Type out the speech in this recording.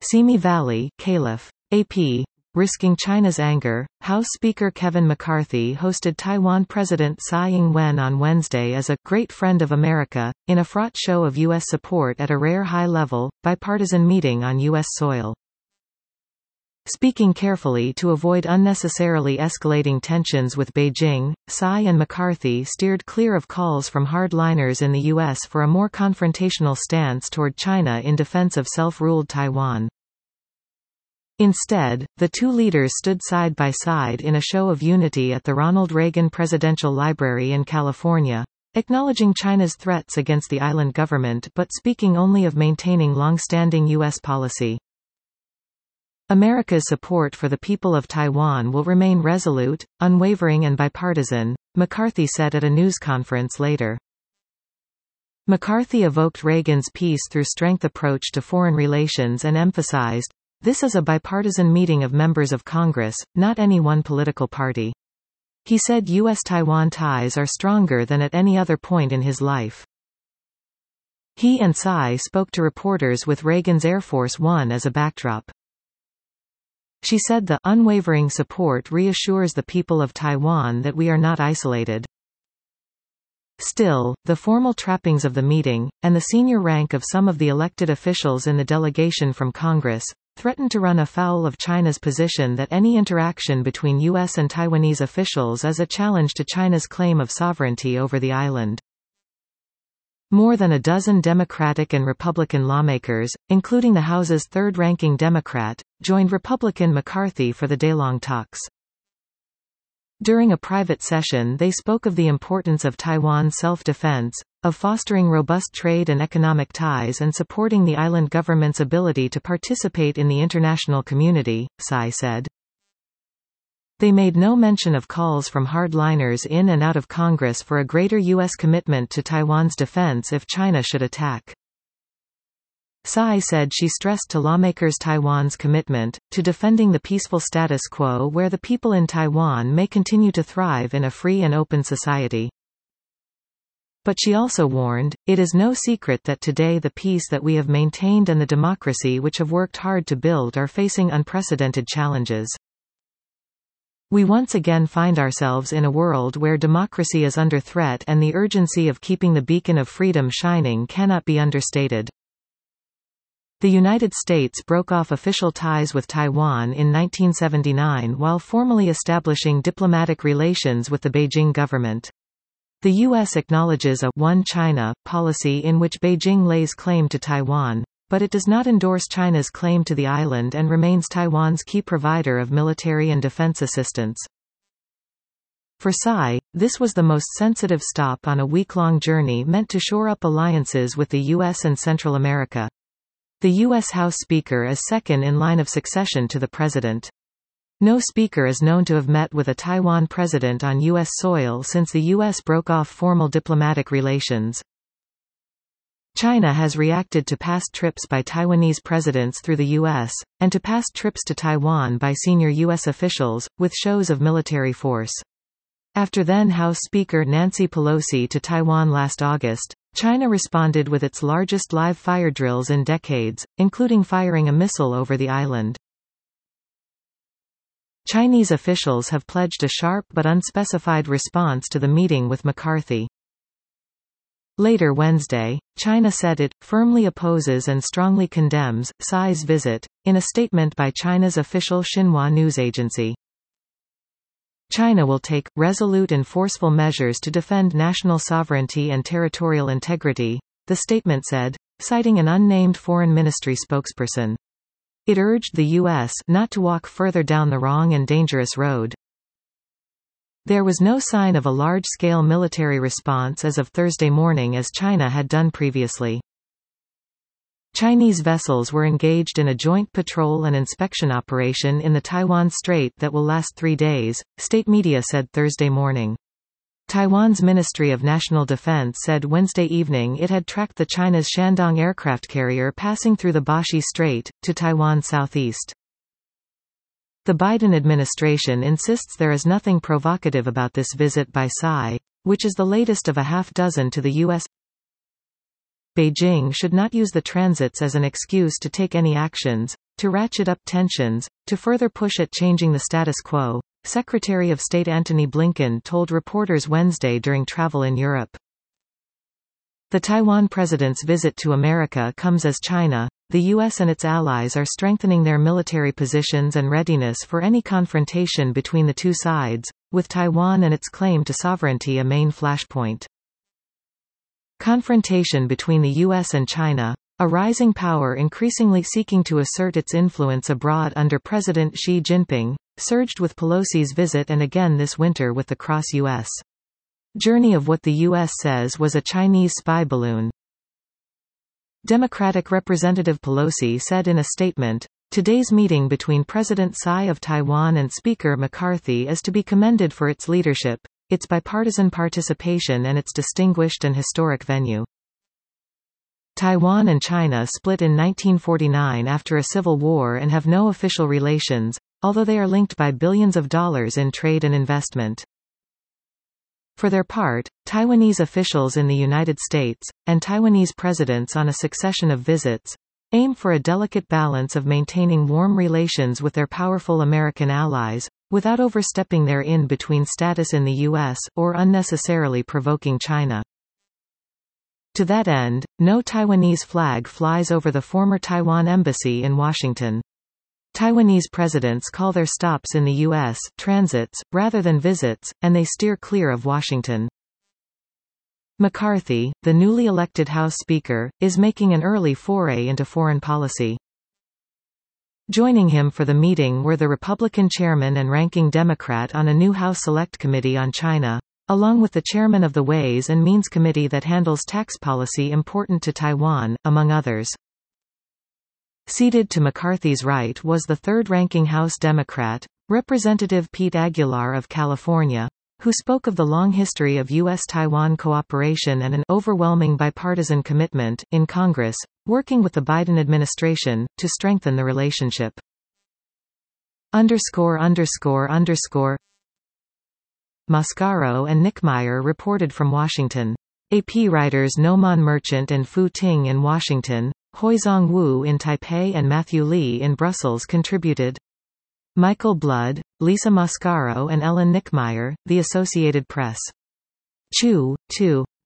Simi Valley, Caliph. AP. Risking China's anger, House Speaker Kevin McCarthy hosted Taiwan President Tsai Ing-wen on Wednesday as a «great friend of America», in a fraught show of U.S. support at a rare high-level, bipartisan meeting on U.S. soil. Speaking carefully to avoid unnecessarily escalating tensions with Beijing, Tsai and McCarthy steered clear of calls from hardliners in the U.S. for a more confrontational stance toward China in defense of self-ruled Taiwan. Instead, the two leaders stood side by side in a show of unity at the Ronald Reagan Presidential Library in California, acknowledging China's threats against the island government but speaking only of maintaining long-standing U.S. policy. America's support for the people of Taiwan will remain resolute, unwavering and bipartisan, McCarthy said at a news conference later. McCarthy evoked Reagan's peace through strength approach to foreign relations and emphasized, "This is a bipartisan meeting of members of Congress, not any one political party." He said U.S.-Taiwan ties are stronger than at any other point in his life. He and Tsai spoke to reporters with Reagan's Air Force One as a backdrop. She said the unwavering support reassures the people of Taiwan that we are not isolated. Still, the formal trappings of the meeting, and the senior rank of some of the elected officials in the delegation from Congress, threatened to run afoul of China's position that any interaction between U.S. and Taiwanese officials is a challenge to China's claim of sovereignty over the island. More than a dozen Democratic and Republican lawmakers, including the House's third-ranking Democrat, joined Republican McCarthy for the day-long talks. During a private session they spoke of the importance of Taiwan's self-defense, of fostering robust trade and economic ties and supporting the island government's ability to participate in the international community, Tsai said. They made no mention of calls from hardliners in and out of Congress for a greater U.S. commitment to Taiwan's defense if China should attack. Tsai said she stressed to lawmakers Taiwan's commitment to defending the peaceful status quo where the people in Taiwan may continue to thrive in a free and open society. But she also warned, "It is no secret that today the peace that we have maintained and the democracy which have worked hard to build are facing unprecedented challenges. We once again find ourselves in a world where democracy is under threat and the urgency of keeping the beacon of freedom shining cannot be understated." The United States broke off official ties with Taiwan in 1979 while formally establishing diplomatic relations with the Beijing government. The U.S. acknowledges a One China policy in which Beijing lays claim to Taiwan, but it does not endorse China's claim to the island and remains Taiwan's key provider of military and defense assistance. For Tsai, this was the most sensitive stop on a week-long journey meant to shore up alliances with the U.S. and Central America. The U.S. House Speaker is second in line of succession to the President. No speaker is known to have met with a Taiwan president on U.S. soil since the U.S. broke off formal diplomatic relations. China has reacted to past trips by Taiwanese presidents through the U.S., and to past trips to Taiwan by senior U.S. officials, with shows of military force. After then House Speaker Nancy Pelosi to Taiwan last August, China responded with its largest live fire drills in decades, including firing a missile over the island. Chinese officials have pledged a sharp but unspecified response to the meeting with McCarthy. Later Wednesday, China said it firmly opposes and strongly condemns Tsai's visit, in a statement by China's official Xinhua news agency. China will take resolute and forceful measures to defend national sovereignty and territorial integrity, the statement said, citing an unnamed foreign ministry spokesperson. It urged the U.S. not to walk further down the wrong and dangerous road. There was no sign of a large-scale military response as of Thursday morning as China had done previously. Chinese vessels were engaged in a joint patrol and inspection operation in the Taiwan Strait that will last 3 days, state media said Thursday morning. Taiwan's Ministry of National Defense said Wednesday evening it had tracked the China's Shandong aircraft carrier passing through the Bashi Strait, to Taiwan's southeast. The Biden administration insists there is nothing provocative about this visit by Tsai, which is the latest of a half-dozen to the U.S. Beijing should not use the transits as an excuse to take any actions, to ratchet up tensions, to further push at changing the status quo, Secretary of State Antony Blinken told reporters Wednesday during travel in Europe. The Taiwan president's visit to America comes as China, the U.S. and its allies are strengthening their military positions and readiness for any confrontation between the two sides, with Taiwan and its claim to sovereignty a main flashpoint. Confrontation between the U.S. and China, a rising power increasingly seeking to assert its influence abroad under President Xi Jinping, surged with Pelosi's visit and again this winter with the cross-U.S. journey of what the U.S. says was a Chinese spy balloon. Democratic Representative Pelosi said in a statement, "Today's meeting between President Tsai of Taiwan and Speaker McCarthy is to be commended for its leadership, its bipartisan participation and its distinguished and historic venue." Taiwan and China split in 1949 after a civil war and have no official relations, although they are linked by billions of dollars in trade and investment. For their part, Taiwanese officials in the United States, and Taiwanese presidents on a succession of visits, aim for a delicate balance of maintaining warm relations with their powerful American allies, without overstepping their in-between status in the U.S., or unnecessarily provoking China. To that end, no Taiwanese flag flies over the former Taiwan embassy in Washington. Taiwanese presidents call their stops in the U.S. transits, rather than visits, and they steer clear of Washington. McCarthy, the newly elected House Speaker, is making an early foray into foreign policy. Joining him for the meeting were the Republican chairman and ranking Democrat on a new House Select Committee on China, along with the chairman of the Ways and Means Committee that handles tax policy important to Taiwan, among others. Seated to McCarthy's right was the third-ranking House Democrat, Representative Pete Aguilar of California, who spoke of the long history of U.S.-Taiwan cooperation and an overwhelming bipartisan commitment, in Congress, working with the Biden administration, to strengthen the relationship. Mascaro and Nickmeyer reported from Washington. AP writers Noman Merchant and Fu Ting in Washington, Hoizong Wu in Taipei and Matthew Lee in Brussels contributed. Michael Blood, Lisa Mascaro and Ellen Nickmeyer, The Associated Press. Chu, 2.